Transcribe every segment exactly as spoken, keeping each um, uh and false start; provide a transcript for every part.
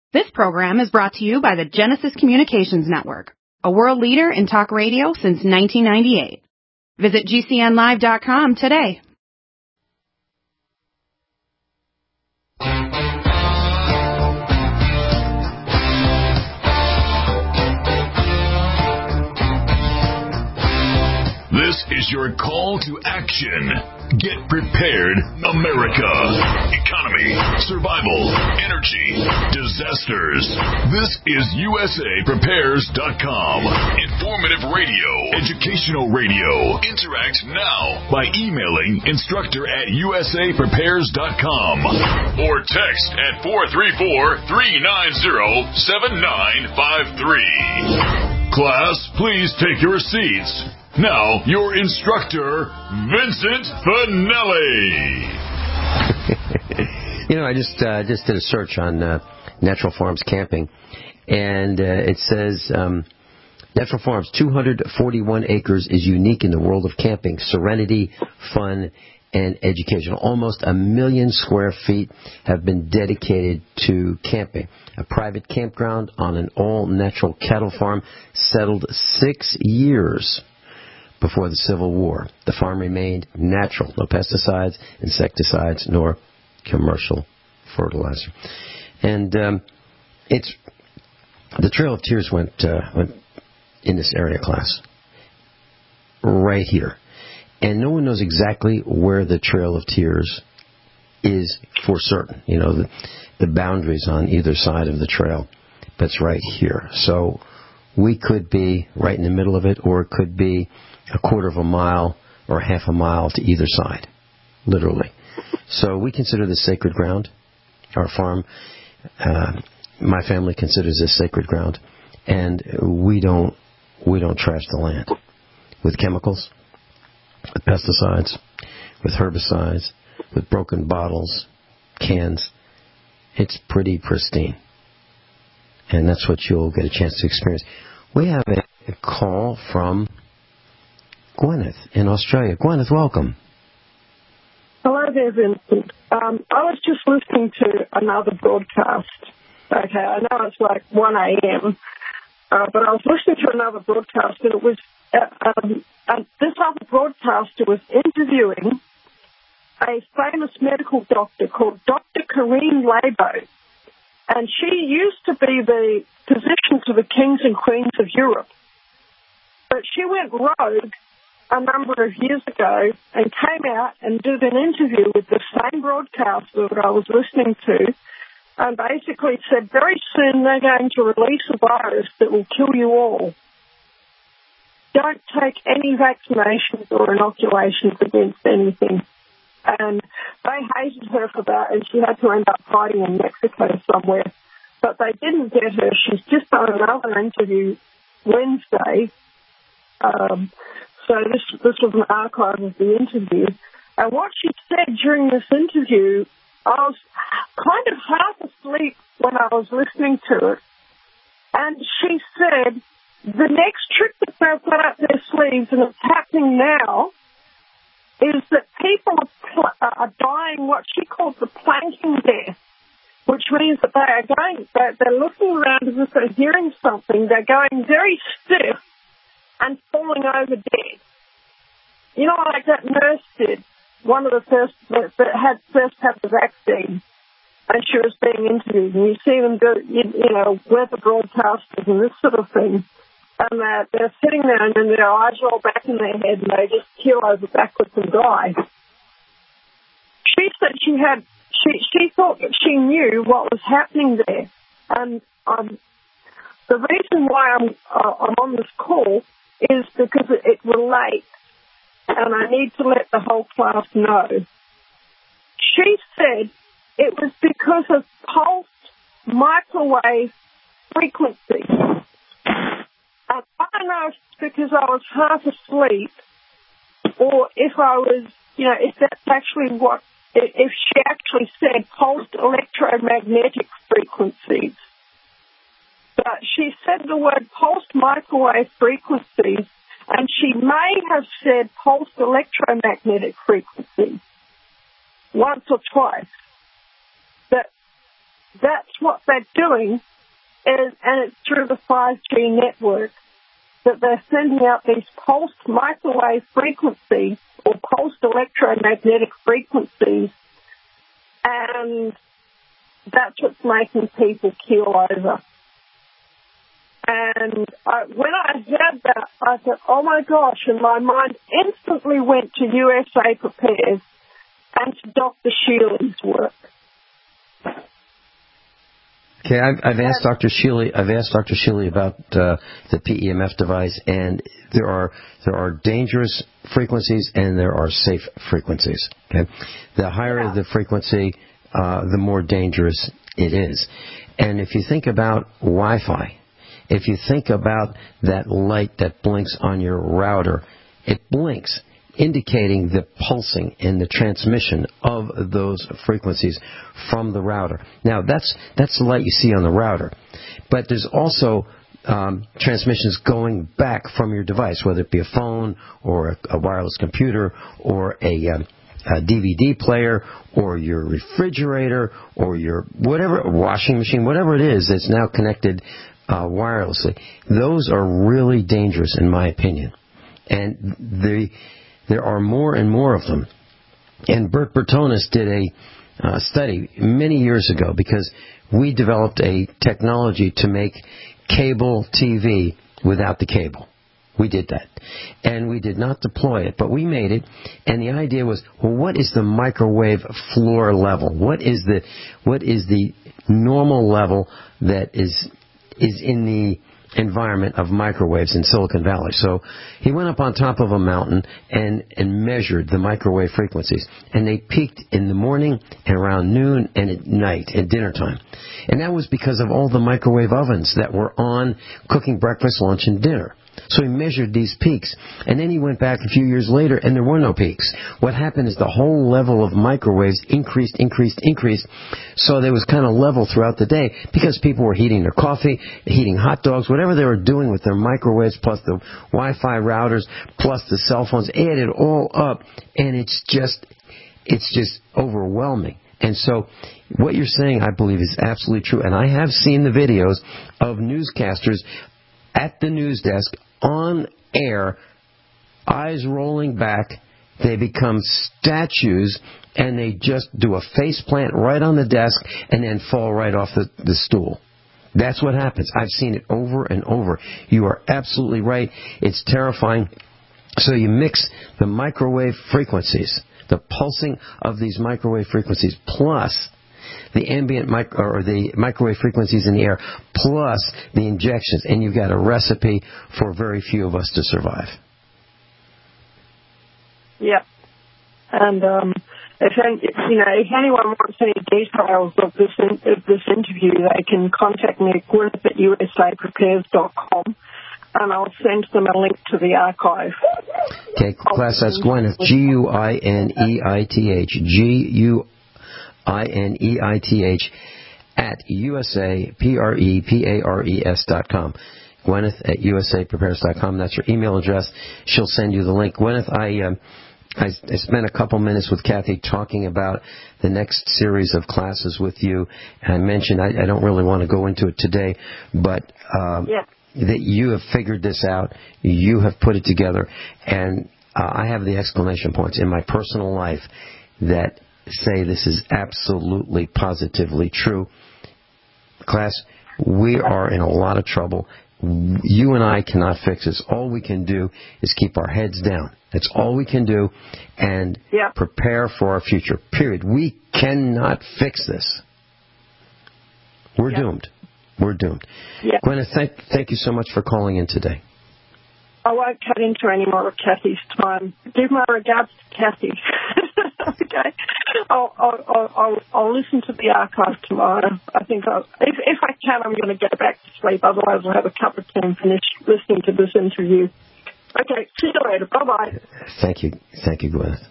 This program is brought to you by the Genesis Communications Network, a world leader in talk radio since nineteen ninety-eight. Visit G C N live dot com today. This is your call to action. Get prepared, America. Economy, survival, energy, disasters. This is U S A Prepares dot com. Informative radio, educational radio. Interact now by emailing instructor at U S A Prepares dot com or text at four three four, three nine zero, seven nine five three. Class, please take your seats. Now, your instructor, Vincent Finelli. You know, I just uh, just did a search on uh, Natural Farms camping, and uh, it says um, Natural Farms, two hundred forty-one acres is unique in the world of camping, serenity, fun, and educational. Almost a million square feet have been dedicated to camping. A private campground on an all-natural cattle farm settled six years before the Civil War. The farm remained natural, no pesticides, insecticides, nor commercial fertilizer. And um, it's the Trail of Tears went uh, went in this area, class, right here, and no one knows exactly where the Trail of Tears is for certain. You know, the, the boundaries on either side of the trail, but it's right here. So we could be right in the middle of it, or it could be a quarter of a mile or half a mile to either side, literally. So we consider this sacred ground. Our farm, uh, my family considers this sacred ground, and we don't we don't trash the land with chemicals, with pesticides, with herbicides, with broken bottles, cans. It's pretty pristine, and that's what you'll get a chance to experience. We have a, a call from Gwyneth in Australia. Gwyneth, welcome. Hello there, Vincent. Um, I was just listening to another broadcast. Okay, I know it's like one a.m., uh, but I was listening to another broadcast, and it was uh, um, uh, this other broadcaster was interviewing a famous medical doctor called Doctor Karine Labo, and she used to be the physician to the kings and queens of Europe, but she went rogue a number of years ago and came out and did an interview with the same broadcaster that I was listening to, and basically said very soon they're going to release a virus that will kill you all. Don't take any vaccinations or inoculations against anything. And they hated her for that, and she had to end up hiding in Mexico somewhere. But they didn't get her. She's just done another interview Wednesday. Um, so this this was an archive of the interview. And what she said during this interview, I was kind of half asleep when I was listening to it. And she said the next trick that they've got up their sleeves, and it's happening now, is that people are, pl- are dying what she calls the planking death, which means that they are going, they're, they're looking around as if they're hearing something. They're going very stiff and falling over dead. You know, like that nurse did, one of the first that, that had first had the vaccine, and she was being interviewed, and you see them do, you, you know, weather broadcasters and this sort of thing, and they're, they're sitting there and then their eyes roll back in their head and they just keel over backwards and die. She said she had, she she thought that she knew what was happening there, and um, the reason why I'm uh, I'm on this call is because it, it relates, and I need to let the whole class know. She said it was because of pulsed microwave frequency. And I don't know if it's because I was half asleep or if I was, you know, if that's actually what, if she actually said pulsed electromagnetic frequencies. But she said the word pulsed microwave frequencies, and she may have said pulsed electromagnetic frequencies once or twice. But that's what they're doing, is, and it's through the five G network, that they're sending out these pulsed microwave frequencies or pulsed electromagnetic frequencies, and that's what's making people keel over. And I, when I heard that, I thought, oh my gosh, and my mind instantly went to U S A Prepares and to Doctor Shealy's work. Okay, I've, I've asked Doctor Shealy. I've asked Doctor Shealy about uh, the P E M F device, and there are there are dangerous frequencies and there are safe frequencies. Okay, the higher yeah. the frequency, uh, the more dangerous it is. And if you think about Wi-Fi, if you think about that light that blinks on your router, it blinks, indicating the pulsing and the transmission of those frequencies from the router. Now, that's that's the light you see on the router. But there's also um, transmissions going back from your device, whether it be a phone or a, a wireless computer or a, um, a D V D player or your refrigerator or your whatever, washing machine, whatever it is that's now connected uh, wirelessly. Those are really dangerous, in my opinion. And the... There are more and more of them. And Bert Bertonis did a uh, study many years ago because we developed a technology to make cable T V without the cable. We did that. And we did not deploy it, but we made it. And the idea was, well, what is the microwave floor level? What is the what is the normal level that is is in the environment of microwaves in Silicon Valley? So he went up on top of a mountain and, and measured the microwave frequencies. And they peaked in the morning and around noon and at night, at dinner time. And that was because of all the microwave ovens that were on cooking breakfast, lunch, and dinner. So he measured these peaks. And then he went back a few years later, and there were no peaks. What happened is the whole level of microwaves increased, increased, increased. So there was kind of level throughout the day because people were heating their coffee, heating hot dogs, whatever they were doing with their microwaves, plus the Wi-Fi routers, plus the cell phones, added all up. And it's just, it's just overwhelming. And so what you're saying, I believe, is absolutely true. And I have seen the videos of newscasters at the news desk, on air, eyes rolling back. They become statues, and they just do a face plant right on the desk and then fall right off the, the stool. That's what happens. I've seen it over and over. You are absolutely right. It's terrifying. So you mix the microwave frequencies, the pulsing of these microwave frequencies, plus the ambient micro, or the microwave frequencies in the air, plus the injections, and you've got a recipe for very few of us to survive. Yep. And um, if any, you know, if anyone wants any details of this in, of this interview, they can contact me at Gwyneth at U S A prepares dot com, and I'll send them a link to the archive. Okay, class, that's Gwyneth, G U I N E I T H, G U I N E I T H, at U S A P R E P A R E S dot com. Gwyneth at U S A prepares dot com. That's her email address. She'll send you the link. Gwyneth, I, um, I, I spent a couple minutes with Kathy talking about the next series of classes with you. And I mentioned, I, I don't really want to go into it today, but um, yeah. that you have figured this out. You have put it together. And uh, I have the exclamation points in my personal life that say this is absolutely, positively true. Class, we are in a lot of trouble. You and I cannot fix this. All we can do is keep our heads down. That's all we can do, and yeah. prepare for our future, period. We cannot fix this. We're yeah. doomed. We're doomed. Yeah. Gwyneth, thank, thank you so much for calling in today. I won't cut into any more of Kathy's time. Give my regards to Kathy. Okay. I'll, I'll, I'll, I'll listen to the archive tomorrow. I think I'll, if, if I can, I'm going to go back to sleep. Otherwise, I'll have a cup of tea and finish listening to this interview. Okay. See you later. Bye-bye. Thank you. Thank you, Gwyneth.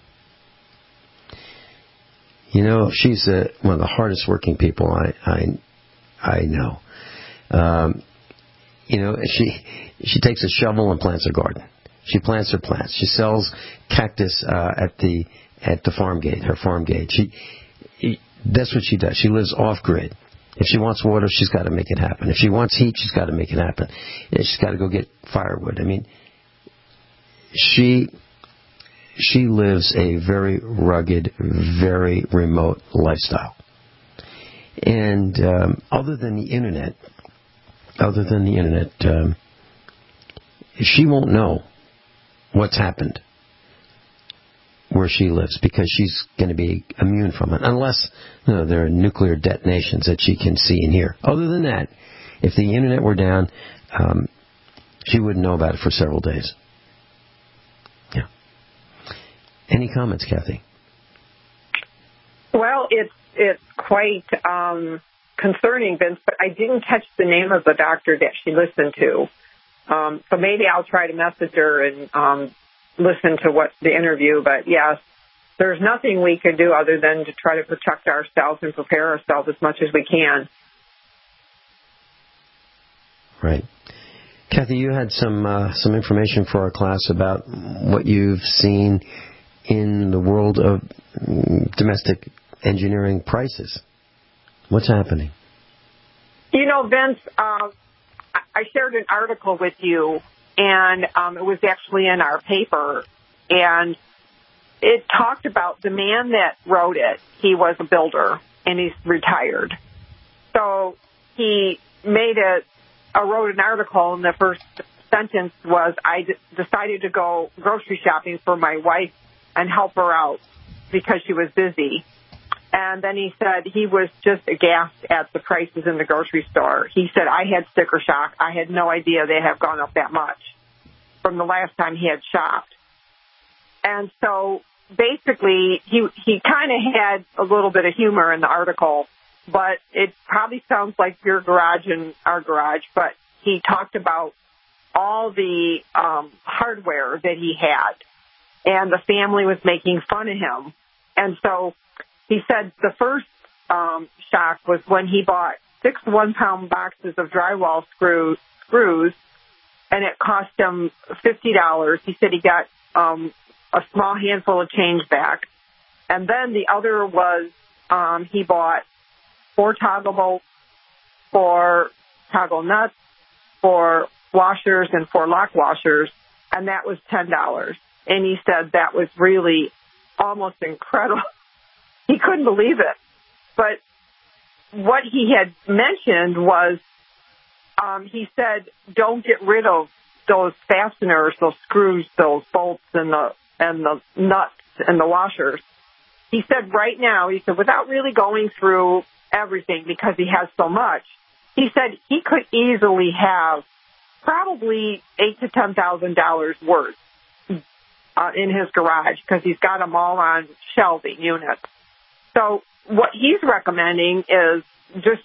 You know, she's uh, one of the hardest working people I I, I know. Um, you know, she she takes a shovel and plants her garden. She plants her plants. She sells cactus uh, at the at the farm gate, her farm gate. She, that's what she does. She lives off grid, If she wants water, she's got to make it happen. If she wants heat, she's got to make it happen. She's got to go get firewood. I mean, she she lives a very rugged, very remote lifestyle. And um, other than the internet, other than the internet, um, she won't know what's happened where she lives, because she's going to be immune from it, unless you know, there are nuclear detonations that she can see and hear. Other than that, if the internet were down, um, she wouldn't know about it for several days. Yeah. Any comments, Kathy? Well, it's it's quite um, concerning, Vince, but I didn't catch the name of the doctor that she listened to. Um, so maybe I'll try to message her and um, listen to what the interview. But, yes, there's nothing we can do other than to try to protect ourselves and prepare ourselves as much as we can. Right. Kathy, you had some uh, some information for our class about what you've seen in the world of domestic engineering prices. What's happening? You know, Vince, uh, I shared an article with you, and um, it was actually in our paper, and it talked about the man that wrote it. He was a builder, and he's retired. So he made a, uh, wrote an article, and the first sentence was, I d- decided to go grocery shopping for my wife and help her out because she was busy. And then he said he was just aghast at the prices in the grocery store. He said, I had sticker shock. I had no idea they have gone up that much from the last time he had shopped. And so basically he he kind of had a little bit of humor in the article, but it probably sounds like your garage and our garage. But he talked about all the um, hardware that he had, and the family was making fun of him. And so he said the first um, shock was when he bought six one-pound boxes of drywall screw, screws, and it cost him fifty dollars. He said he got um, a small handful of change back. And then the other was um, he bought four toggle bolts, four toggle nuts, four washers, and four lock washers, and that was ten dollars. And he said that was really almost incredible. He couldn't believe it. But what he had mentioned was, um, he said, don't get rid of those fasteners, those screws, those bolts, and the and the nuts and the washers. He said right now, he said, without really going through everything because he has so much, he said he could easily have probably eight to ten thousand dollars worth uh, in his garage because he's got them all on shelving units. So what he's recommending is just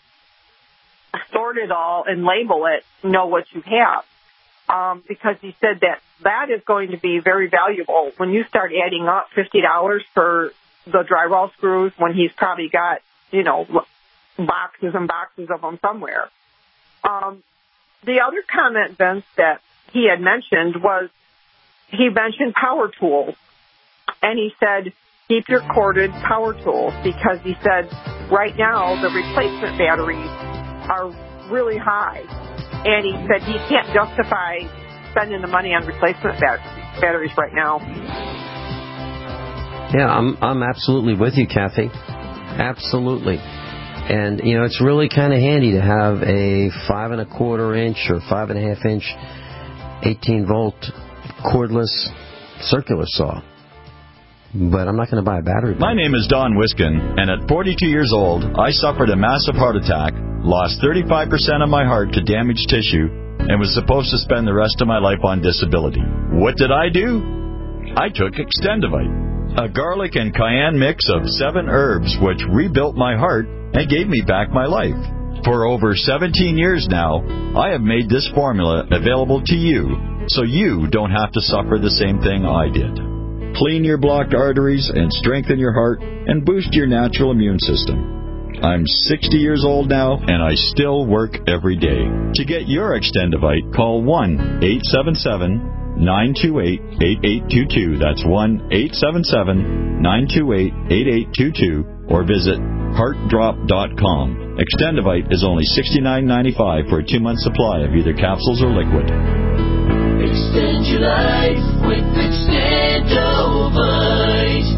sort it all and label it, know what you have, um, because he said that that is going to be very valuable when you start adding up fifty dollars for the drywall screws when he's probably got, you know, boxes and boxes of them somewhere. Um, the other comment, Vince, that he had mentioned was he mentioned power tools, and he said, keep your corded power tools, because he said right now the replacement batteries are really high. And he said he can't justify spending the money on replacement bat- batteries right now. Yeah, I'm I'm absolutely with you, Kathy. Absolutely. And, you know, it's really kind of handy to have a five and a quarter inch or five and a half inch eighteen volt cordless circular saw. But I'm not going to buy a battery. My name is Don Wiskin, and at forty-two years old, I suffered a massive heart attack, lost thirty-five percent of my heart to damaged tissue, and was supposed to spend the rest of my life on disability. What did I do? I took Extendivite, a garlic and cayenne mix of seven herbs which rebuilt my heart and gave me back my life. For over seventeen years now, I have made this formula available to you, so you don't have to suffer the same thing I did. Clean your blocked arteries and strengthen your heart and boost your natural immune system. I'm sixty years old now, and I still work every day. To get your Extendivite, call one eight seven seven, nine two eight, eight eight two two. That's one eight seven seven, nine two eight, eight eight two two. Or visit heart drop dot com. Extendivite is only sixty-nine ninety-five for a two-month supply of either capsules or liquid. Extend your life with Extendivite.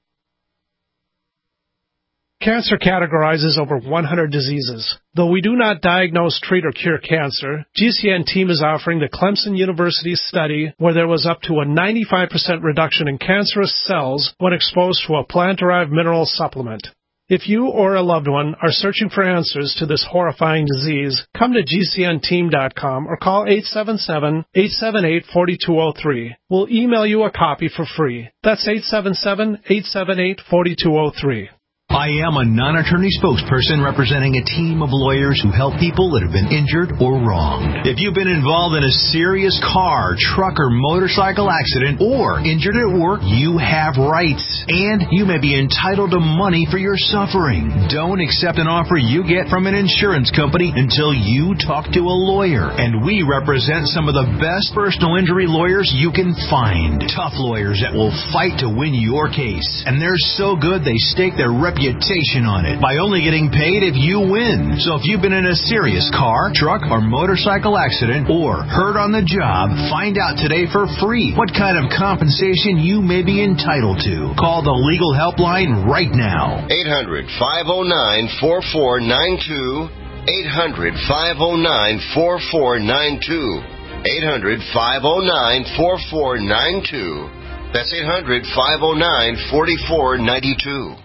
Cancer categorizes over one hundred diseases. Though we do not diagnose, treat, or cure cancer, G C N team is offering the Clemson University study where there was up to a ninety-five percent reduction in cancerous cells when exposed to a plant-derived mineral supplement. If you or a loved one are searching for answers to this horrifying disease, come to G C N team dot com or call eight seven seven, eight seven eight, four two zero three. We'll email you a copy for free. That's eight seven seven, eight seven eight, four two zero three. I am a non-attorney spokesperson representing a team of lawyers who help people that have been injured or wronged. If you've been involved in a serious car, truck, or motorcycle accident or injured at work, you have rights, and you may be entitled to money for your suffering. Don't accept an offer you get from an insurance company until you talk to a lawyer, and we represent some of the best personal injury lawyers you can find. Tough lawyers that will fight to win your case, and they're so good they stake their reputation on it by only getting paid if you win. So if you've been in a serious car, truck, or motorcycle accident or hurt on the job, find out today for free what kind of compensation you may be entitled to. Call the legal helpline right now. eight hundred, five oh nine, four four nine two. eight hundred, five oh nine, four four nine two. eight hundred, five oh nine, four four nine two. That's eight hundred, five oh nine, four four nine two.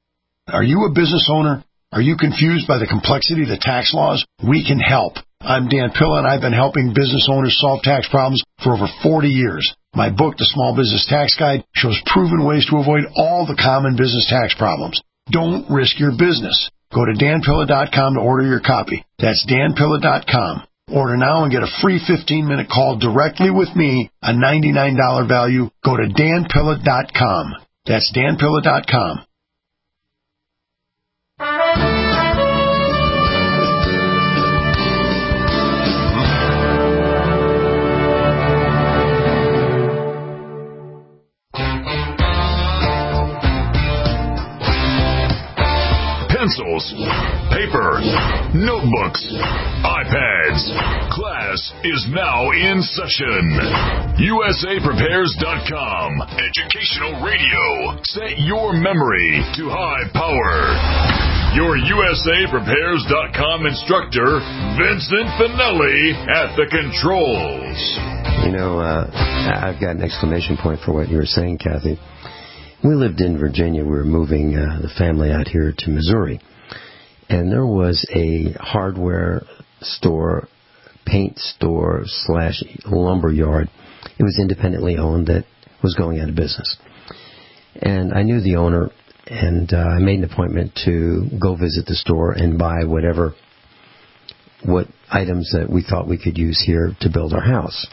Are you a business owner? Are you confused by the complexity of the tax laws? We can help. I'm Dan Pilla, and I've been helping business owners solve tax problems for over forty years. My book, The Small Business Tax Guide, shows proven ways to avoid all the common business tax problems. Don't risk your business. Go to dan pilla dot com to order your copy. That's dan pilla dot com. Order now and get a free fifteen-minute call directly with me, a ninety-nine dollars value. Go to dan pilla dot com. That's dan pilla dot com. Pencils, paper, notebooks, iPads. Class is now in session. U S A Prepares dot com. Educational radio. Set your memory to high power. Your U S A Prepares dot com instructor, Vincent Finelli, at the controls. You know, uh, I've got an exclamation point for what you were saying, Kathy. We lived in Virginia. We were moving uh, the family out here to Missouri. And there was a hardware store, paint store slash lumber yard. It was independently owned that was going out of business. And I knew the owner, and uh, I made an appointment to go visit the store and buy whatever, what items that we thought we could use here to build our house.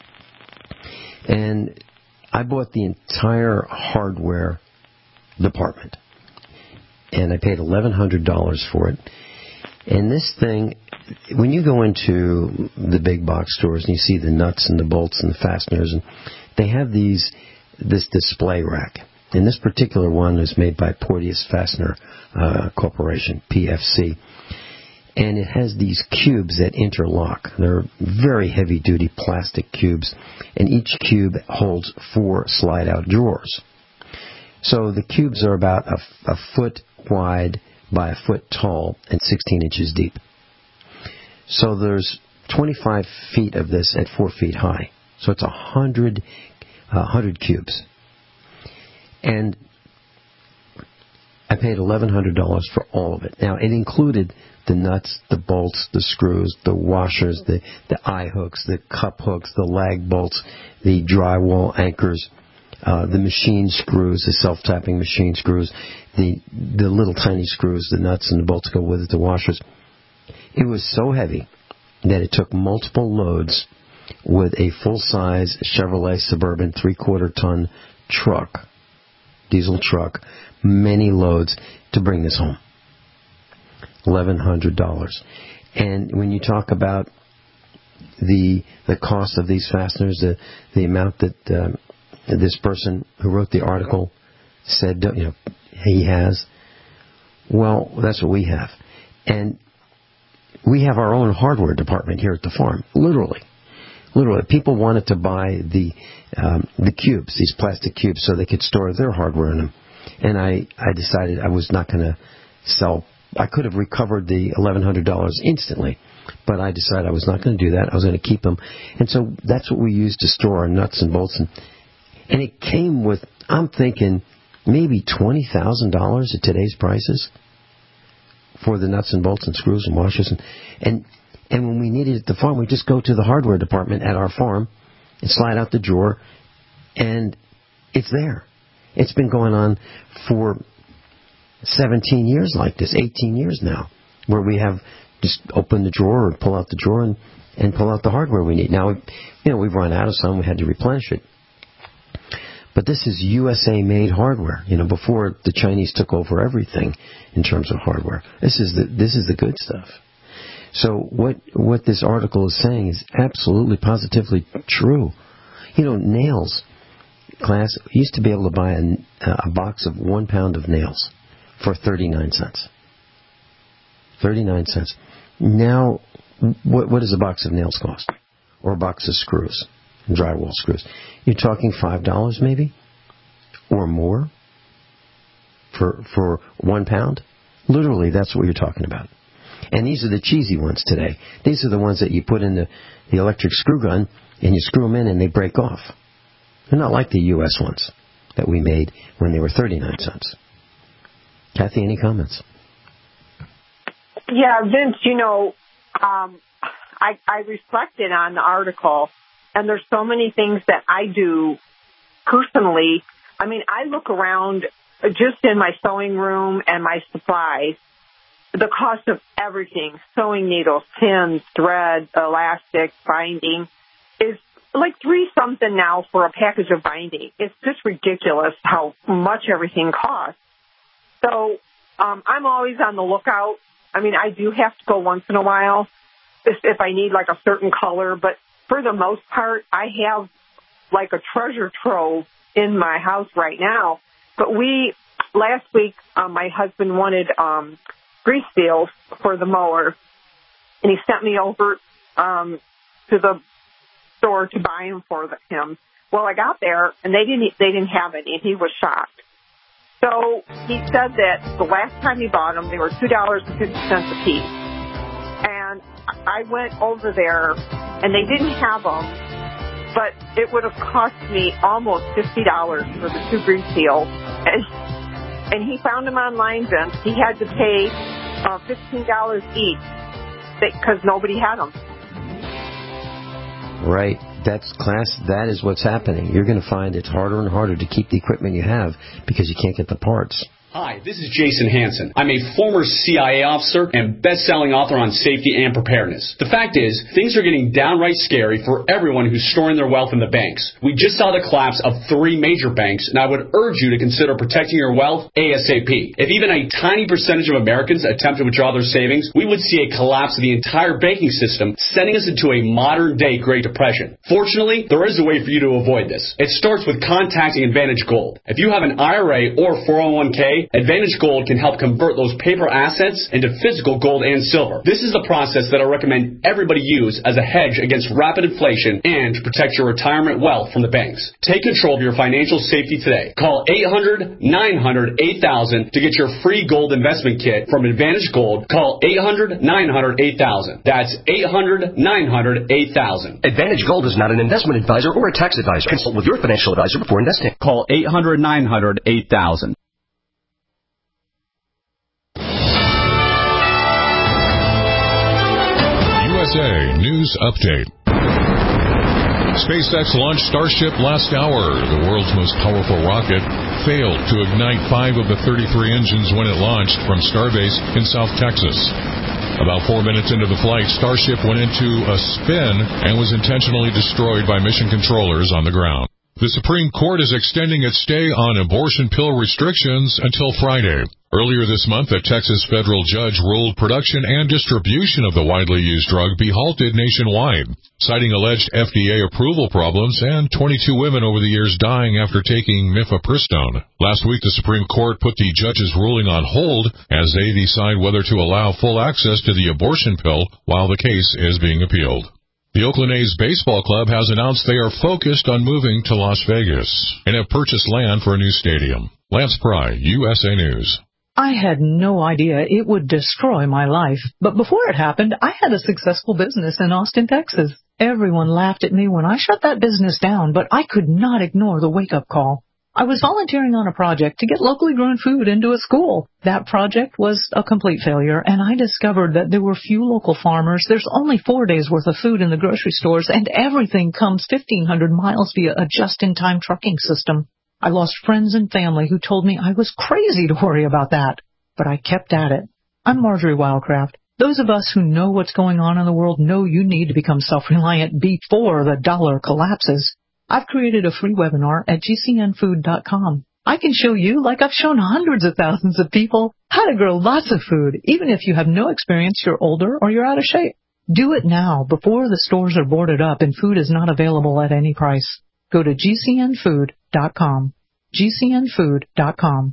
And I bought the entire hardware department, and I paid eleven hundred dollars for it. And this thing, when you go into the big box stores and you see the nuts and the bolts and the fasteners, and they have these this display rack. And this particular one is made by Porteous Fastener uh, Corporation, P F C. And it has these cubes that interlock. They're very heavy-duty plastic cubes, and each cube holds four slide-out drawers. So the cubes are about a, a foot wide by a foot tall and sixteen inches deep. So there's twenty-five feet of this at four feet high. So it's one hundred, uh, one hundred cubes. And I paid eleven hundred dollars for all of it. Now, it included the nuts, the bolts, the screws, the washers, the, the eye hooks, the cup hooks, the lag bolts, the drywall anchors, uh, the machine screws, the self-tapping machine screws, the the little tiny screws, the nuts and the bolts go with it, the washers. It was so heavy that it took multiple loads with a full-size Chevrolet Suburban three-quarter ton truck, diesel truck, many loads to bring this home. eleven hundred dollars. And when you talk about the the cost of these fasteners, the the amount that uh, this person who wrote the article said, you know, he has, Well, that's what we have. And we have our own hardware department here at the farm, literally. Literally, people wanted to buy the um, the cubes, these plastic cubes, so they could store their hardware in them. And I, I decided I was not going to sell. I could have recovered the eleven hundred dollars instantly, but I decided I was not going to do that. I was going to keep them. And so that's what we used to store our nuts and bolts. And, and it came with, I'm thinking, maybe twenty thousand dollars at today's prices for the nuts and bolts and screws and washers. And, and And when we needed it at the farm, we just go to the hardware department at our farm and slide out the drawer, and it's there. It's been going on for seventeen years like this, eighteen years now, where we have just open the drawer or pull out the drawer and, and pull out the hardware we need. Now, you know, we've run out of some. We had to replenish it. But this is U S A-made hardware, you know, before the Chinese took over everything in terms of hardware. This is the, this is the good stuff. So what what this article is saying is absolutely, positively true. You know, nails, class, used to be able to buy a, a box of one pound of nails for thirty-nine cents. thirty-nine cents. Now, what, what does a box of nails cost? Or a box of screws, drywall screws? You're talking five dollars maybe? Or more? For, for one pound? Literally, that's what you're talking about. And these are the cheesy ones today. These are the ones that you put in the, the electric screw gun, and you screw them in and they break off. They're not like the U S ones that we made when they were thirty-nine cents. Kathy, any comments? Yeah, Vince, you know, um, I, I reflected on the article, and there's so many things that I do personally. I mean, I look around just in my sewing room and my supplies. The cost of everything, sewing needles, pins, thread, elastic, binding, is like three something now for a package of binding. It's just ridiculous how much everything costs. So um, I'm always on the lookout. I mean, I do have to go once in a while if, if I need like a certain color, but for the most part, I have like a treasure trove in my house right now. But we, last week, um, my husband wanted um, grease seals for the mower, and he sent me over um, to the store to buy them for the, him. Well, I got there, and they didn't they didn't have any, and he was shocked. So he said that the last time he bought them, they were two dollars and fifty cents a piece. And I went over there, and they didn't have them, but it would have cost me almost fifty dollars for the two grease seals. And And he found them online, Vince. He had to pay uh, fifteen dollars each because nobody had them. Right. That's class. That is what's happening. You're going to find it's harder and harder to keep the equipment you have because you can't get the parts. Hi, this is Jason Hansen. I'm a former C I A officer and best-selling author on safety and preparedness. The fact is, things are getting downright scary for everyone who's storing their wealth in the banks. We just saw the collapse of three major banks, and I would urge you to consider protecting your wealth ASAP. If even a tiny percentage of Americans attempt to withdraw their savings, we would see a collapse of the entire banking system, sending us into a modern-day Great Depression. Fortunately, there is a way for you to avoid this. It starts with contacting Advantage Gold. If you have an I R A or four oh one k, Advantage Gold can help convert those paper assets into physical gold and silver. This is the process that I recommend everybody use as a hedge against rapid inflation and to protect your retirement wealth from the banks. Take control of your financial safety today. Call eight hundred, nine hundred, eight thousand to get your free gold investment kit from Advantage Gold. Call eight hundred, nine hundred, eight thousand. That's eight hundred, nine hundred, eight thousand. Advantage Gold is not an investment advisor or a tax advisor. Consult with your financial advisor before investing. Call eight hundred, nine hundred, eight thousand. U S A News Update. SpaceX launched Starship last hour. The world's most powerful rocket failed to ignite five of the thirty-three engines when it launched from Starbase in South Texas. About four minutes into the flight, Starship went into a spin and was intentionally destroyed by mission controllers on the ground. The Supreme Court is extending its stay on abortion pill restrictions until Friday. Earlier this month, a Texas federal judge ruled production and distribution of the widely used drug be halted nationwide, citing alleged F D A approval problems and twenty-two women over the years dying after taking mifepristone. Last week, the Supreme Court put the judge's ruling on hold as they decide whether to allow full access to the abortion pill while the case is being appealed. The Oakland A's baseball club has announced they are focused on moving to Las Vegas and have purchased land for a new stadium. Lance Pry, U S A News. I had no idea it would destroy my life, but before it happened, I had a successful business in Austin, Texas. Everyone laughed at me when I shut that business down, but I could not ignore the wake-up call. I was volunteering on a project to get locally grown food into a school. That project was a complete failure, and I discovered that there were few local farmers, there's only four days' worth of food in the grocery stores, and everything comes fifteen hundred miles via a just-in-time trucking system. I lost friends and family who told me I was crazy to worry about that, but I kept at it. I'm Marjorie Wildcraft. Those of us who know what's going on in the world know you need to become self-reliant before the dollar collapses. I've created a free webinar at G C N food dot com. I can show you, like I've shown hundreds of thousands of people, how to grow lots of food, even if you have no experience, you're older, or you're out of shape. Do it now before the stores are boarded up and food is not available at any price. Go to G C N food dot com. G C N food dot com.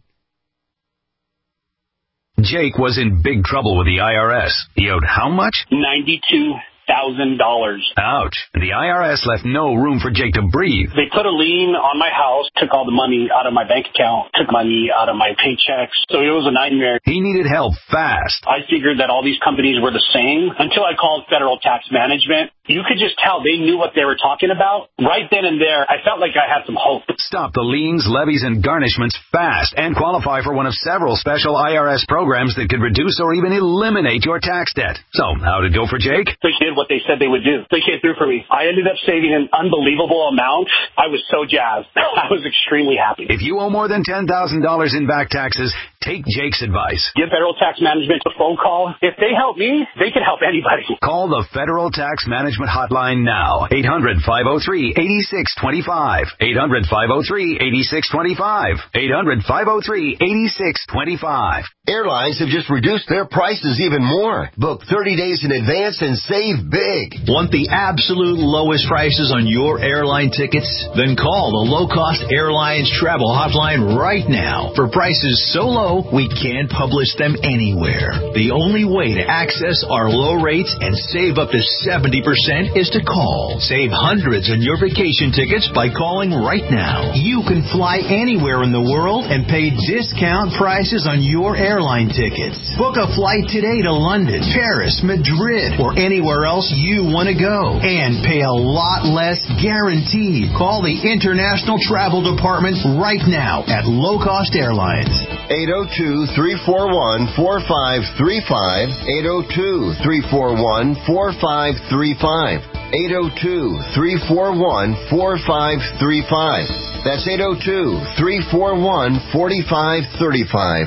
Jake was in big trouble with the I R S. He owed how much? ninety-two thousand dollars. Ouch. The I R S left no room for Jake to breathe. They put a lien on my house, took all the money out of my bank account, took money out of my paychecks. So it was a nightmare. He needed help fast. I figured that all these companies were the same until I called Federal Tax Management. You could just tell they knew what they were talking about. Right then and there, I felt like I had some hope. Stop the liens, levies, and garnishments fast and qualify for one of several special I R S programs that could reduce or even eliminate your tax debt. So, how'd it go for Jake? They did what they said they would do. They came through for me. I ended up saving an unbelievable amount. I was so jazzed. I was extremely happy. If you owe more than ten thousand dollars in back taxes, take Jake's advice. Give Federal Tax Management a phone call. If they help me, they can help anybody. Call the Federal Tax Management Hotline now. eight hundred, five oh three, eight six two five. eight hundred, five oh three, eight six two five. eight hundred, five oh three, eight six two five. Airlines have just reduced their prices even more. Book thirty days in advance and save big. Want the absolute lowest prices on your airline tickets? Then call the Low Cost Airlines Travel Hotline right now. For prices so low, we can't publish them anywhere. The only way to access our low rates and save up to seventy percent is to call. Save hundreds on your vacation tickets by calling right now. You can fly anywhere in the world and pay discount prices on your airline tickets. Book a flight today to London, Paris, Madrid, or anywhere else you want to go. And pay a lot less guaranteed. Call the International Travel Department right now at Low Cost Airlines. eight oh two, three four one, four five three five. eight oh two, three four one, four five three five. eight oh two, three four one, four five three five. That's eight oh two, three four one, four five three five.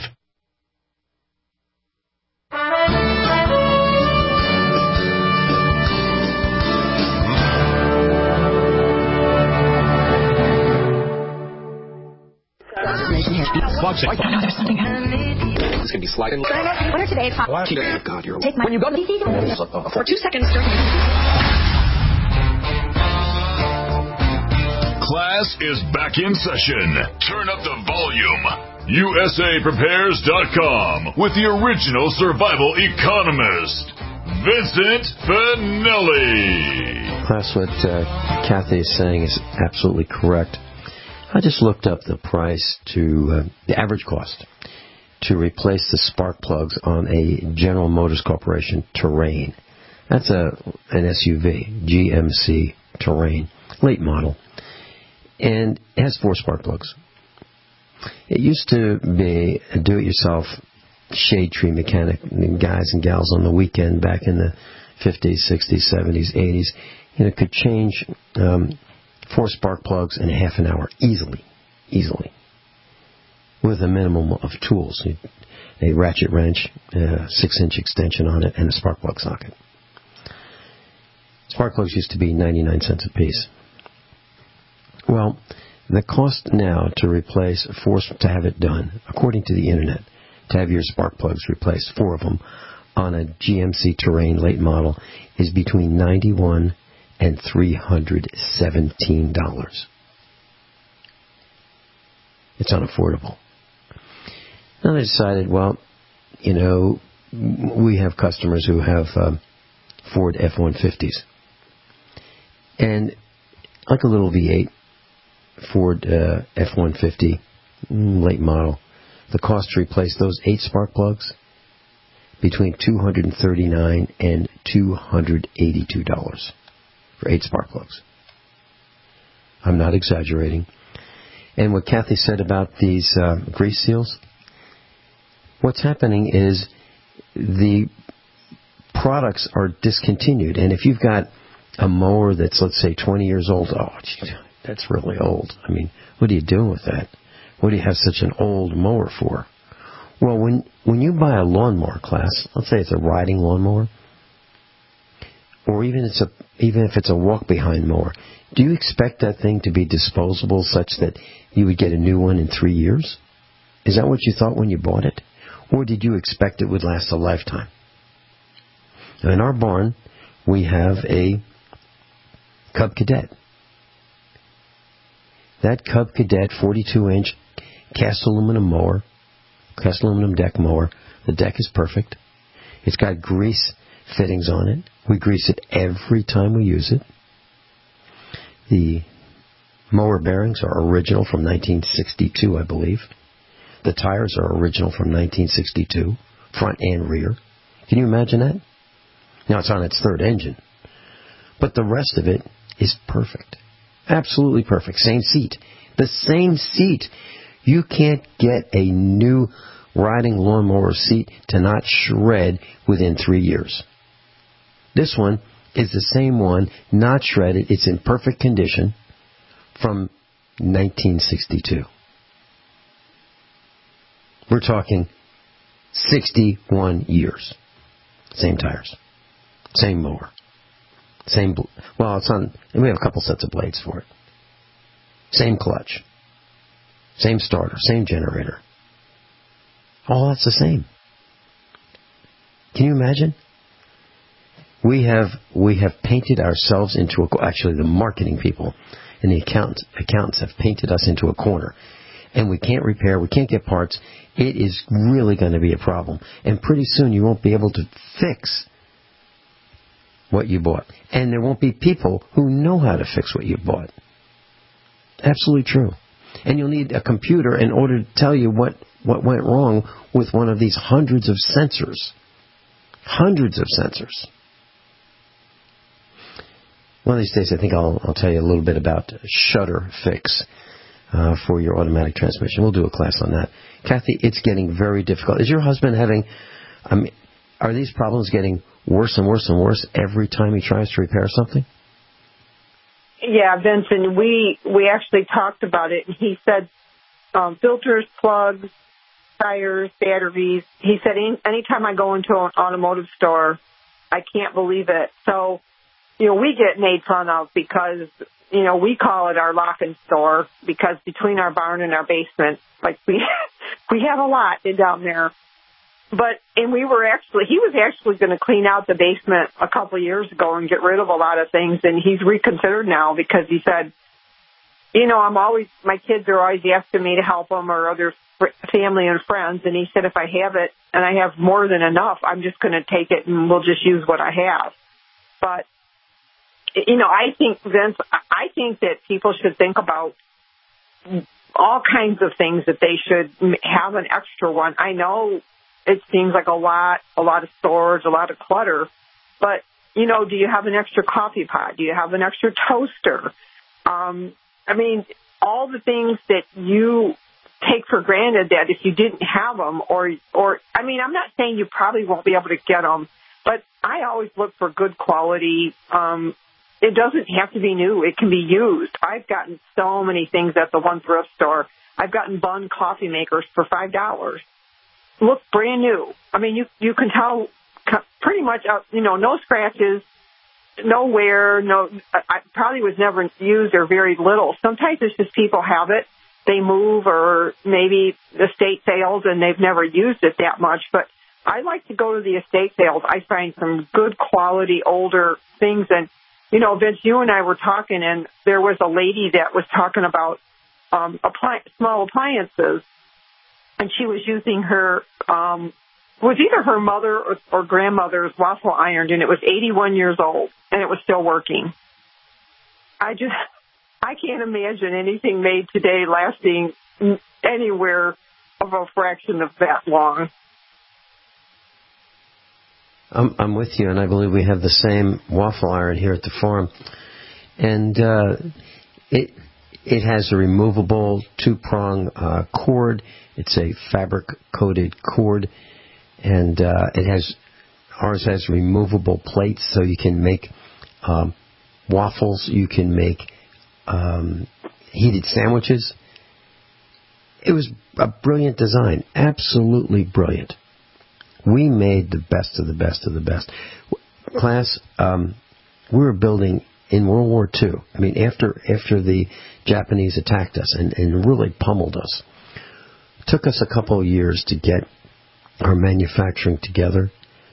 It's going to be sliding. What are today's hot? Oh, God, you're Take my when you go to for two seconds. Class is back in session. Turn up the volume. U S A Prepares dot com with the original survival economist, Vincent Finelli. Class, what uh, Kathy is saying is absolutely correct. I just looked up the price to, uh, the average cost to replace the spark plugs on a General Motors Corporation Terrain. That's a an S U V, G M C Terrain, late model. And it has four spark plugs. It used to be a do-it-yourself shade tree mechanic, guys and gals on the weekend back in the fifties, sixties, seventies, eighties, you know, could change um, four spark plugs in half an hour easily, easily, with a minimum of tools. A ratchet wrench, a six-inch extension on it, and a spark plug socket. Spark plugs used to be ninety-nine cents a piece. Well, the cost now to replace, force to have it done, according to the internet, to have your spark plugs replaced, four of them, on a G M C Terrain late model is between ninety-one dollars and three hundred seventeen dollars. It's unaffordable. Then I decided, well, you know, we have customers who have uh, Ford F one fifties. And like a little V eight Ford uh, F one fifty, late model, the cost to replace those eight spark plugs, between two hundred thirty-nine dollars and two hundred eighty-two dollars for eight spark plugs. I'm not exaggerating. And what Kathy said about these uh, grease seals, what's happening is the products are discontinued. And if you've got a mower that's, let's say, twenty years old, oh, gee, that's really old. I mean, what are you doing with that? What do you have such an old mower for? Well, when when you buy a lawnmower class, let's say it's a riding lawnmower, or even it's a even if it's a walk-behind mower, do you expect that thing to be disposable such that you would get a new one in three years? Is that what you thought when you bought it? Or did you expect it would last a lifetime? Now, in our barn, we have a Cub Cadet. That Cub Cadet forty-two inch cast aluminum mower, cast aluminum deck mower, the deck is perfect. It's got grease fittings on it. We grease it every time we use it. The mower bearings are original from nineteen sixty-two, I believe. The tires are original from nineteen sixty-two, front and rear. Can you imagine that? Now it's on its third engine. But the rest of it is perfect. Absolutely perfect. Same seat. The same seat. You can't get a new riding lawnmower seat to not shred within three years. This one is the same one, not shredded. It's in perfect condition from nineteen sixty-two. We're talking sixty-one years. Same tires. Same mower. Same, bl- well, it's on, and we have a couple sets of blades for it. Same clutch. Same starter. Same generator. All that's the same. Can you imagine? We have we have painted ourselves into a, actually the marketing people and the accountants, accountants have painted us into a corner. And we can't repair, we can't get parts. It is really going to be a problem. And pretty soon you won't be able to fix what you bought. And there won't be people who know how to fix what you bought. Absolutely true. And you'll need a computer in order to tell you what, what went wrong with one of these hundreds of sensors. Hundreds of sensors. One of these days I think I'll, I'll tell you a little bit about Shutter Fix uh, for your automatic transmission. We'll do a class on that. Kathy, it's getting very difficult. Is your husband having, I mean, are these problems getting worse and worse and worse every time he tries to repair something? Yeah, Vincent, we we actually talked about it, and he said um, filters, plugs, tires, batteries. He said any, anytime I go into an automotive store, I can't believe it. So, you know, we get made fun of because, you know, we call it our lock-in store because between our barn and our basement, like we we have a lot down there. But, and we were actually, he was actually going to clean out the basement a couple of years ago and get rid of a lot of things, and he's reconsidered now because he said, you know, I'm always, my kids are always asking me to help them or other family and friends, and he said if I have it and I have more than enough, I'm just going to take it and we'll just use what I have. But, you know, I think, Vince, I think that people should think about all kinds of things that they should have an extra one. I know it seems like a lot, a lot of storage, a lot of clutter. But, you know, do you have an extra coffee pot? Do you have an extra toaster? Um, I mean, all the things that you take for granted that if you didn't have them or, or, I mean, I'm not saying you probably won't be able to get them, but I always look for good quality. Um, it doesn't have to be new. It can be used. I've gotten so many things at the one thrift store. I've gotten Bunn coffee makers for five dollars. Look brand new. I mean, you you can tell pretty much, uh, you know, no scratches, no wear, no, I probably was never used or very little. Sometimes it's just people have it they move, or maybe the estate sales and they've never used it that much. But I like to go to the estate sales. I find some good quality older things. And, you know, Vince, you and I were talking, and there was a lady that was talking about um, appli- small appliances, and she was using her, um, was either her mother or, or grandmother's waffle iron, and it was eighty-one years old, and it was still working. I just, I can't imagine anything made today lasting anywhere of a fraction of that long. I'm, I'm with you, and I believe we have the same waffle iron here at the farm. And uh, it it has a removable two-prong uh, cord. It's a fabric-coated cord, and uh, it has ours has removable plates, so you can make um, waffles. You can make um, heated sandwiches. It was a brilliant design, absolutely brilliant. We made the best of the best of the best. Class, um, we were building in World War Two. I mean, after after the Japanese attacked us and, and really pummeled us. It took us a couple of years to get our manufacturing together,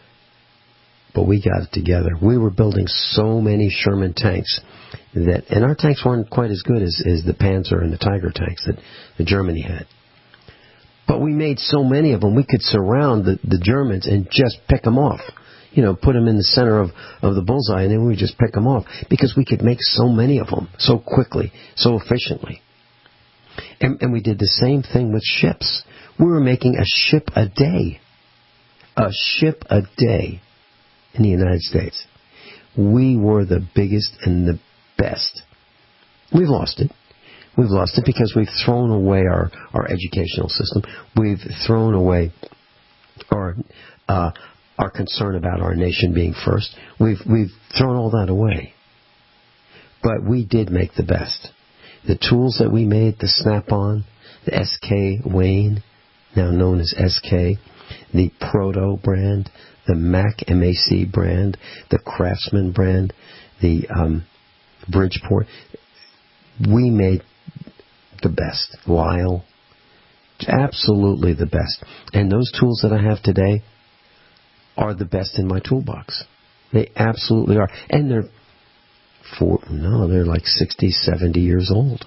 but we got it together. We were building so many Sherman tanks, that, and our tanks weren't quite as good as, as the Panzer and the Tiger tanks that, that Germany had. But we made so many of them, we could surround the, the Germans and just pick them off. You know, put them in the center of, of the bullseye, and then we would just pick them off. Because we could make so many of them, so quickly, so efficiently. And, and we did the same thing with ships. We were making a ship a day. A ship a day in the United States. We were the biggest and the best. We've lost it. We've lost it because we've thrown away our, our educational system. We've thrown away our uh, our concern about our nation being first. We've we've thrown all that away. But we did make the best. The tools that we made, the Snap-on, the S K Wayne, now known as S K, the Proto brand, the Mac M A C brand, the Craftsman brand, the um, Bridgeport. We made the best. Lyle. Absolutely the best. And those tools that I have today are the best in my toolbox. They absolutely are. And they're four, no, they're like sixty, seventy years old.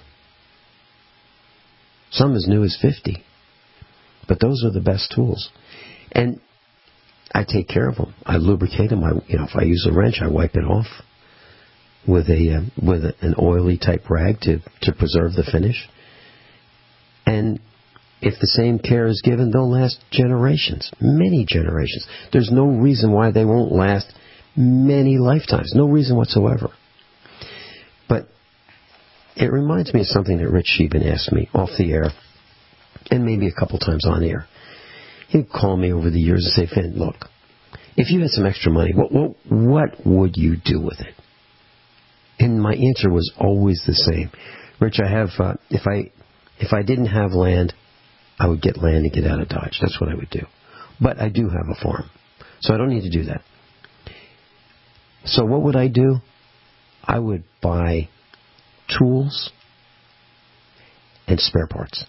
Some as new as fifty. But those are the best tools. And I take care of them. I lubricate them. I, you know, if I use a wrench, I wipe it off with a uh, with an oily type rag to, to preserve the finish. And if the same care is given, they'll last generations, many generations. There's no reason why they won't last many lifetimes. No reason whatsoever. But it reminds me of something that Rich Sheben asked me off the air, and maybe a couple times on the air. He'd call me over the years and say, Finn, look, if you had some extra money, what, what, what would you do with it? And my answer was always the same. Rich, I have, uh, if I, if I didn't have land, I would get land and get out of Dodge. That's what I would do. But I do have a farm, so I don't need to do that. So what would I do? I would buy tools and spare parts.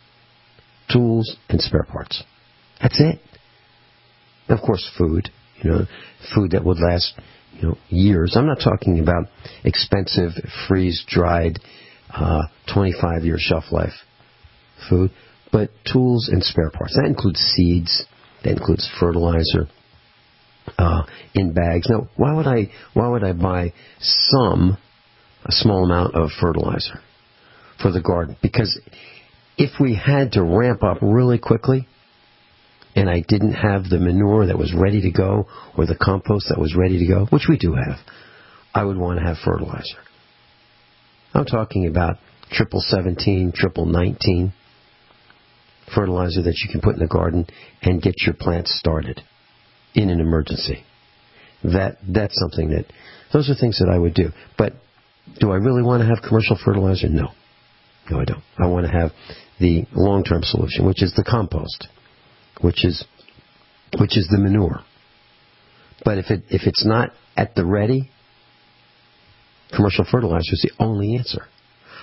Tools and spare parts. That's it. Of course, food. You know, food that would last, you know, years. I'm not talking about expensive, freeze-dried, uh, twenty-five year shelf life food, but tools and spare parts. That includes seeds. That includes fertilizer uh, in bags. Now, why would I? Why would I buy some, a small amount of fertilizer for the garden? Because if we had to ramp up really quickly, and I didn't have the manure that was ready to go, or the compost that was ready to go, which we do have, I would want to have fertilizer. I'm talking about triple seventeen, triple nineteen fertilizer that you can put in the garden and get your plants started in an emergency. That that's something that, those are things that I would do. But do I really want to have commercial fertilizer? No. No, I don't. I want to have the long-term solution, which is the compost, which is which is the manure. But if it if it's not at the ready, commercial fertilizer is the only answer.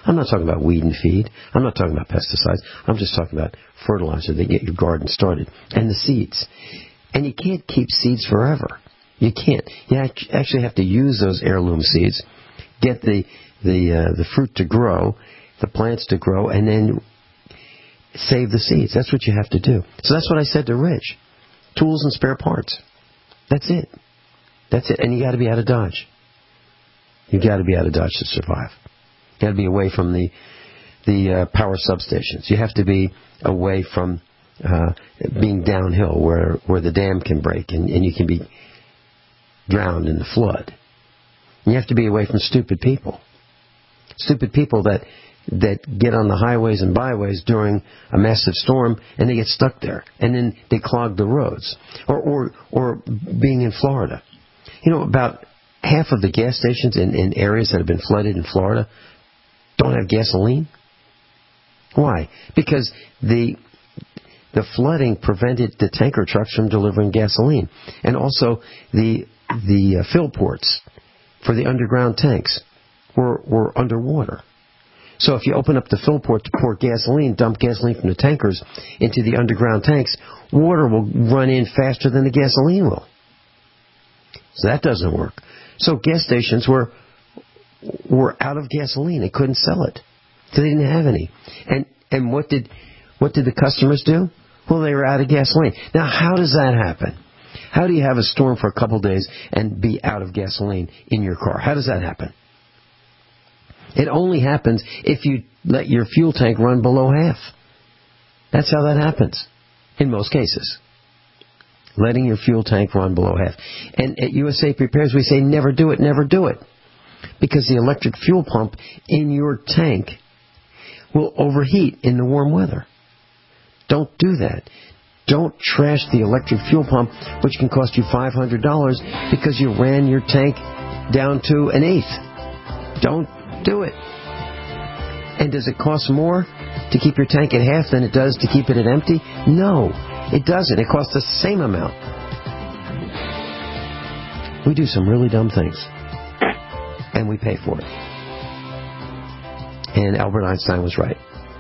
I'm not talking about weed and feed. I'm not talking about pesticides. I'm just talking about fertilizer that get your garden started and the seeds. And you can't keep seeds forever. You can't. You actually have to use those heirloom seeds, get the the uh, the fruit to grow, the plants to grow, and then save the seeds. That's what you have to do. So that's what I said to Rich. Tools and spare parts. That's it. That's it. And you got to be out of Dodge. You got to be out of Dodge to survive. You got to be away from the the uh, power substations. You have to be away from uh, being downhill where where the dam can break and, and you can be drowned in the flood. You have to be away from stupid people. Stupid people that that get on the highways and byways during a massive storm and they get stuck there and then they clog the roads. Or or, or being in Florida. You know, about half of the gas stations in, in areas that have been flooded in Florida don't have gasoline. Why? Because the the flooding prevented the tanker trucks from delivering gasoline. And also the the uh, fill ports for the underground tanks were, were underwater. So if you open up the fill port to pour gasoline, dump gasoline from the tankers into the underground tanks, water will run in faster than the gasoline will. So that doesn't work. So gas stations were were out of gasoline. They couldn't sell it. So they didn't have any. And and what did what did the customers do? Well, they were out of gasoline. Now, how does that happen? How do you have a storm for a couple days and be out of gasoline in your car? How does that happen? It only happens if you let your fuel tank run below half. That's how that happens in most cases. Letting your fuel tank run below half. And at U S A Prepares, we say never do it, never do it. Because the electric fuel pump in your tank will overheat in the warm weather. Don't do that. Don't trash the electric fuel pump, which can cost you five hundred dollars because you ran your tank down to an eighth. Don't do it. And does it cost more to keep your tank at half than it does to keep it at empty? No, it doesn't. It costs the same amount. We do some really dumb things, and we pay for it. And Albert Einstein was right.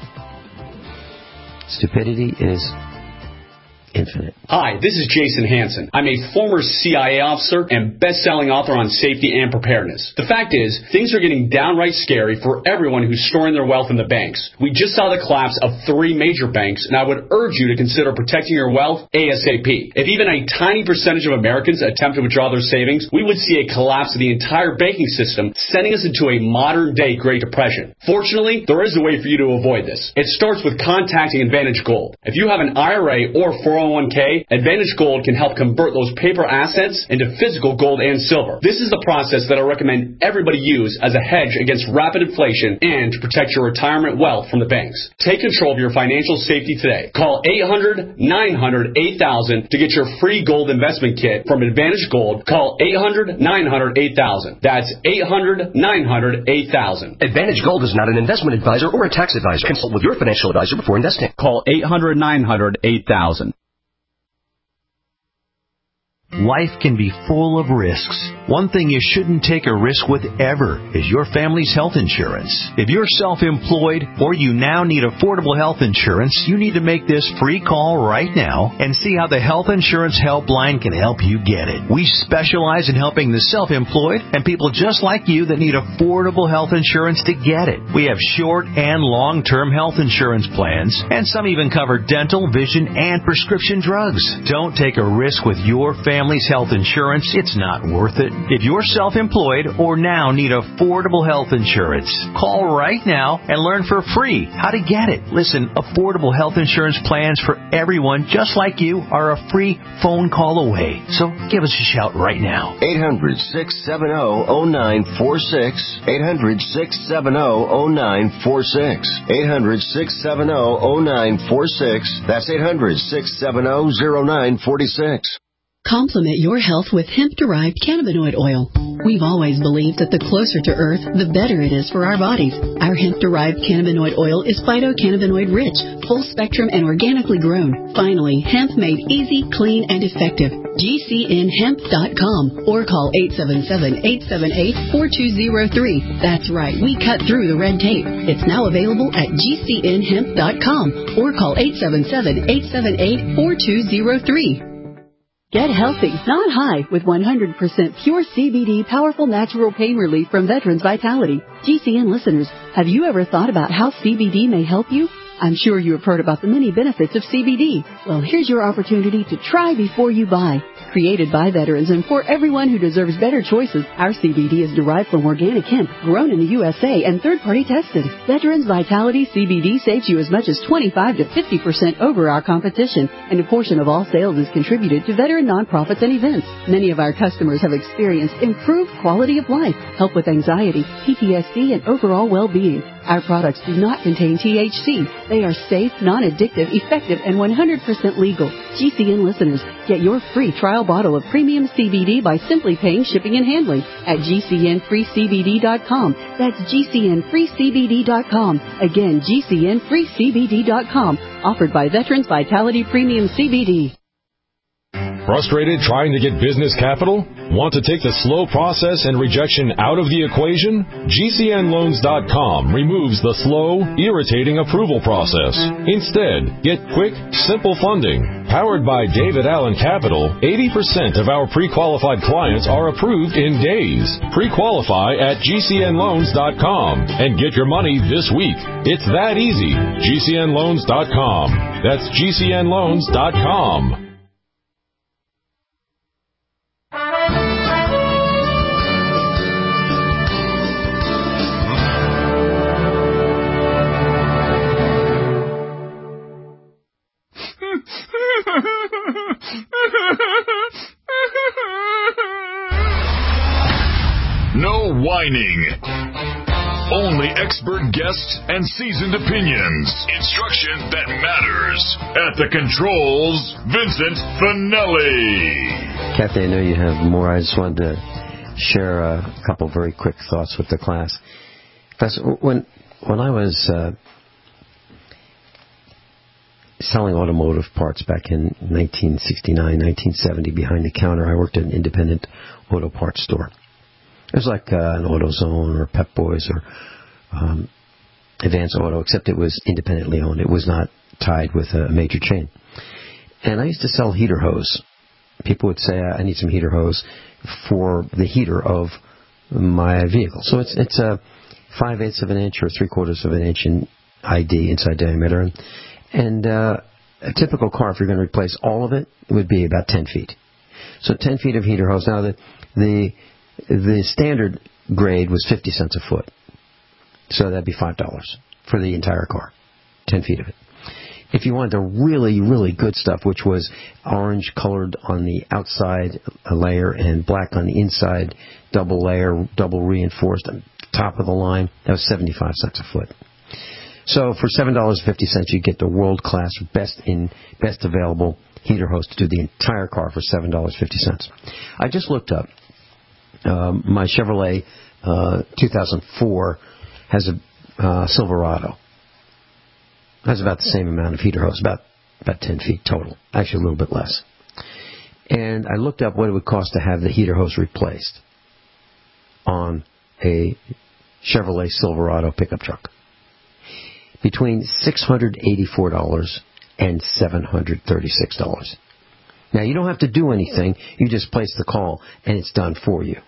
Stupidity is infinite. Hi, this is Jason Hansen. I'm a former C I A officer and best-selling author on safety and preparedness. The fact is, things are getting downright scary for everyone who's storing their wealth in the banks. We just saw the collapse of three major banks, and I would urge you to consider protecting your wealth ASAP. If even a tiny percentage of Americans attempt to withdraw their savings, we would see a collapse of the entire banking system, sending us into a modern-day Great Depression. Fortunately, there is a way for you to avoid this. It starts with contacting Advantage Gold. If you have an I R A or four oh one k, Advantage Gold can help convert those paper assets into physical gold and silver. This is the process that I recommend everybody use as a hedge against rapid inflation and to protect your retirement wealth from the banks. Take control of your financial safety today. Call eight hundred, nine hundred, eight thousand to get your free gold investment kit from Advantage Gold. Call eight hundred, nine hundred, eight thousand. That's eight hundred, nine hundred, eight thousand. Advantage Gold is not an investment advisor or a tax advisor. Consult with your financial advisor before investing. Call eight hundred, nine hundred, eight thousand. Life can be full of risks. One thing you shouldn't take a risk with ever is your family's health insurance. If you're self-employed or you now need affordable health insurance, you need to make this free call right now and see how the Health Insurance Helpline can help you get it. We specialize in helping the self-employed and people just like you that need affordable health insurance to get it. We have short and long-term health insurance plans, and some even cover dental, vision, and prescription drugs. Don't take a risk with your family. Family's health insurance, it's not worth it. If you're self-employed or now need affordable health insurance, call right now and learn for free how to get it. Listen, affordable health insurance plans for everyone just like you are a free phone call away. So give us a shout right now. eight hundred, six seven zero, zero nine four six. eight hundred, six seven zero, zero nine four six. eight hundred, six seven zero, zero nine four six. That's eight hundred, six seven zero, zero nine four six. Complement your health with hemp-derived cannabinoid oil. We've always believed that the closer to Earth, the better it is for our bodies. Our hemp-derived cannabinoid oil is phytocannabinoid rich, full spectrum, and organically grown. Finally, hemp made easy, clean, and effective. G C N hemp dot com or call eight seven seven, eight seven eight, four two zero three. That's right, we cut through the red tape. It's now available at G C N hemp dot com or call eight seven seven, eight seven eight, four two zero three. Get healthy, not high, with one hundred percent pure C B D powerful natural pain relief from Veterans Vitality. G C N listeners, have you ever thought about how C B D may help you? I'm sure you have heard about the many benefits of C B D. Well, here's your opportunity to try before you buy. Created by veterans and for everyone who deserves better choices, our C B D is derived from organic hemp, grown in the U S A and third-party tested. Veterans Vitality C B D saves you as much as twenty-five to fifty percent over our competition, and a portion of all sales is contributed to veteran nonprofits and events. Many of our customers have experienced improved quality of life, help with anxiety, P T S D, and overall well-being. Our products do not contain T H C. They are safe, non-addictive, effective, and one hundred percent legal. G C N listeners, get your free trial bottle of premium C B D by simply paying shipping and handling at G C N free C B D dot com. That's G C N free C B D dot com. Again, G C N free C B D dot com. Offered by Veterans Vitality Premium C B D. Frustrated trying to get business capital? Want to take the slow process and rejection out of the equation? G C N loans dot com removes the slow, irritating approval process. Instead, get quick, simple funding. Powered by David Allen Capital, eighty percent of our pre-qualified clients are approved in days. Pre-qualify at G C N loans dot com and get your money this week. It's that easy. G C N loans dot com. That's G C N loans dot com. No whining. Only expert guests and seasoned opinions. Instruction that matters. At the controls, Vincent Finelli. Kathy, I know you have more. I just wanted to share a couple very quick thoughts with the class. When when I was uh, selling automotive parts back in nineteen sixty-nine, nineteen seventy, behind the counter, I worked at an independent auto parts store. It was like uh, an AutoZone or Pep Boys or um, Advance Auto, except it was independently owned. It was not tied with a major chain. And I used to sell heater hose. People would say, I need some heater hose for the heater of my vehicle. So it's it's a five-eighths of an inch or three-quarters of an inch in I D, inside diameter. And, and uh, a typical car, if you're going to replace all of it, it would be about ten feet. So ten feet of heater hose. Now, the the The standard grade was fifty cents a foot. So that'd be five dollars for the entire car, ten feet of it. If you wanted the really, really good stuff, which was orange colored on the outside layer and black on the inside, double layer, double reinforced, top of the line, that was seventy-five cents a foot. So for seven dollars and fifty cents, you get the world-class, best in best available heater hose to do the entire car for seven dollars and fifty cents. I just looked up. Um, my Chevrolet uh, two thousand four has a uh, Silverado. Has about the same amount of heater hose, about about ten feet total. Actually, a little bit less. And I looked up what it would cost to have the heater hose replaced on a Chevrolet Silverado pickup truck. Between six hundred eighty-four dollars and seven hundred thirty-six dollars. Now, you don't have to do anything. You just place the call, and it's done for you.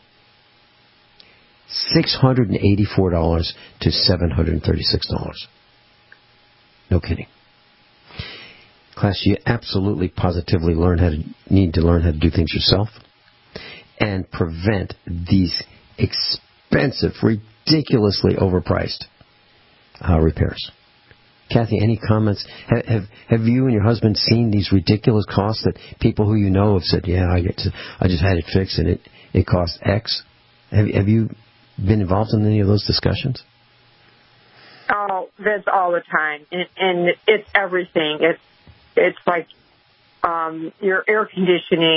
six hundred eighty-four dollars to seven hundred thirty-six dollars. No kidding. Class, you absolutely, positively learn how to need to learn how to do things yourself and prevent these expensive, ridiculously overpriced uh, repairs. Kathy, any comments? Have, have have you and your husband seen these ridiculous costs that people who you know have said, yeah, I get to, I just had it fixed and it, it cost X? Have, have you been involved in any of those discussions? Oh, that's all the time. And, and it's everything. It's, it's like um, your air conditioning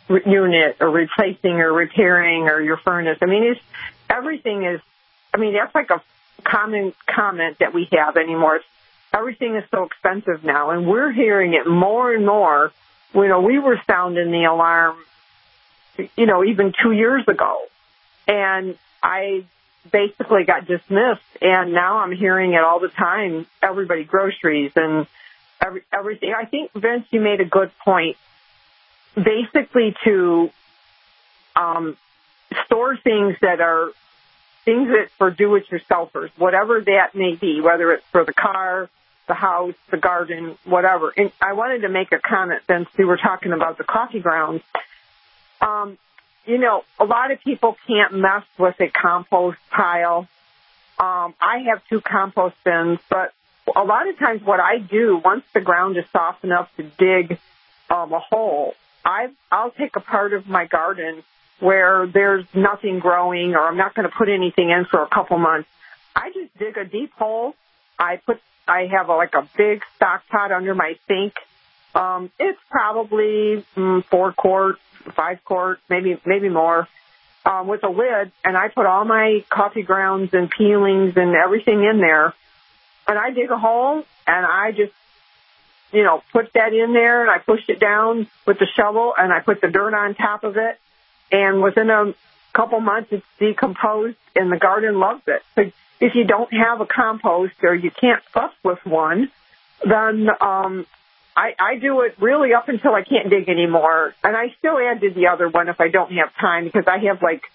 re- unit or replacing or repairing or your furnace. I mean, it's, everything is, I mean, that's like a common comment that we have anymore. It's, everything is so expensive now, and we're hearing it more and more. You know, we were sounding the alarm, you know, even two years ago, and I basically got dismissed, and now I'm hearing it all the time. Everybody, groceries and every, everything. I think, Vince, you made a good point. Basically, to um, store things that are things that for do-it-yourselfers, whatever that may be, whether it's for the car, the house, the garden, whatever. And I wanted to make a comment, since we were talking about the coffee grounds. Um, you know, a lot of people can't mess with a compost pile. Um, I have two compost bins, but a lot of times what I do, once the ground is soft enough to dig um, a hole, I, I'll take a part of my garden where there's nothing growing, or I'm not going to put anything in for a couple months. I just dig a deep hole. I put, I have a, like a big stock pot under my sink. Um, it's probably mm, four quart, five quart, maybe maybe more, um, with a lid. And I put all my coffee grounds and peelings and everything in there. And I dig a hole, and I just, you know, put that in there, and I push it down with the shovel, and I put the dirt on top of it. And within a couple months, it's decomposed, and the garden loves it. So if you don't have a compost, or you can't fuss with one, then um, I, I do it really up until I can't dig anymore. And I still add to the other one if I don't have time, because I have, like,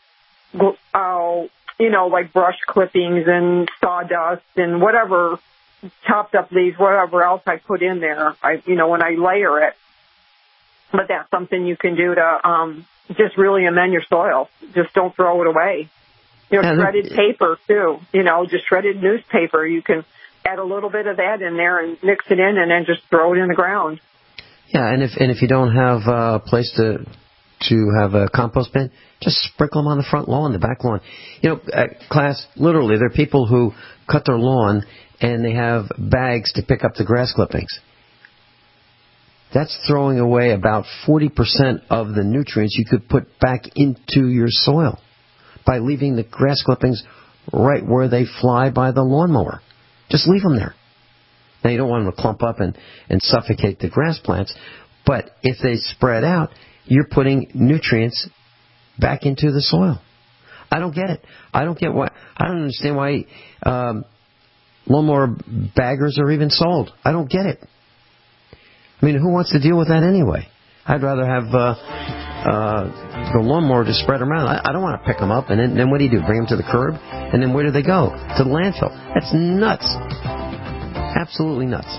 oh, you know, like brush clippings and sawdust and whatever, chopped up leaves, whatever else I put in there, I, you know, when I layer it. But that's something you can do to um, just really amend your soil. Just don't throw it away. You know, yeah, shredded paper, too. You know, just shredded newspaper. You can add a little bit of that in there and mix it in, and then just throw it in the ground. Yeah, and if and if you don't have a place to to have a compost bin, just sprinkle them on the front lawn, the back lawn. You know, at class, literally, there are people who cut their lawn, and they have bags to pick up the grass clippings. That's throwing away about forty percent of the nutrients you could put back into your soil by leaving the grass clippings right where they fly by the lawnmower. Just leave them there. Now, you don't want them to clump up and, and suffocate the grass plants, but if they spread out, you're putting nutrients back into the soil. I don't get it. I don't get why. I don't understand why um, lawnmower baggers are even sold. I don't get it. I mean, who wants to deal with that anyway? I'd rather have uh, uh, the lawnmower just spread around. I, I don't want to pick them up, and then, then what do you do? Bring them to the curb? And then where do they go? To the landfill. That's nuts. Absolutely nuts.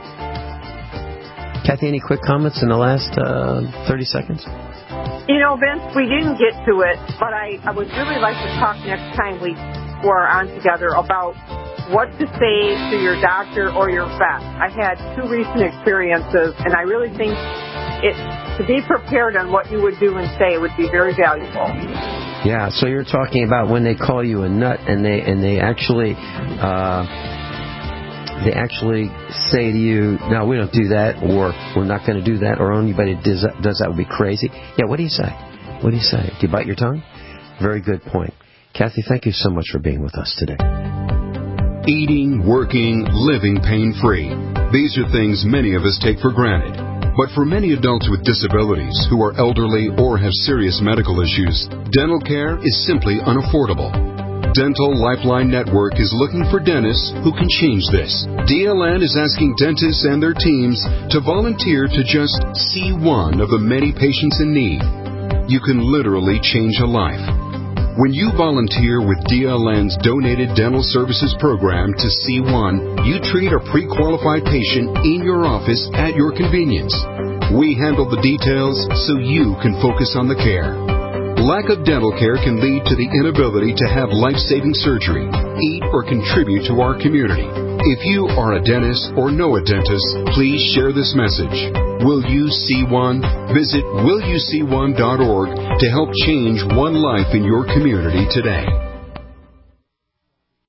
Kathy, any quick comments in the last uh, thirty seconds? You know, Vince, we didn't get to it, but I, I would really like to talk next time we were on together about what to say to your doctor or your vet. I had two recent experiences, and I really think it to be prepared on what you would do and say would be very valuable. Yeah, so you're talking about when they call you a nut, and they and they actually uh, they actually say to you, "No, we don't do that," or "We're not going to do that," or "Anybody does that, does that would be crazy." Yeah, what do you say? What do you say? Do you bite your tongue? Very good point. Kathy, thank you so much for being with us today. Eating, working, living pain-free. These are things many of us take for granted. But for many adults with disabilities who are elderly or have serious medical issues, dental care is simply unaffordable. Dental Lifeline Network is looking for dentists who can change this. D L N is asking dentists and their teams to volunteer to just see one of the many patients in need. You can literally change a life. When you volunteer with D L N's Donated Dental Services Program to C one, you treat a pre-qualified patient in your office at your convenience. We handle the details so you can focus on the care. Lack of dental care can lead to the inability to have life-saving surgery, eat, or contribute to our community. If you are a dentist or know a dentist, please share this message. Will you see one? Visit will you see one dot org to help change one life in your community today.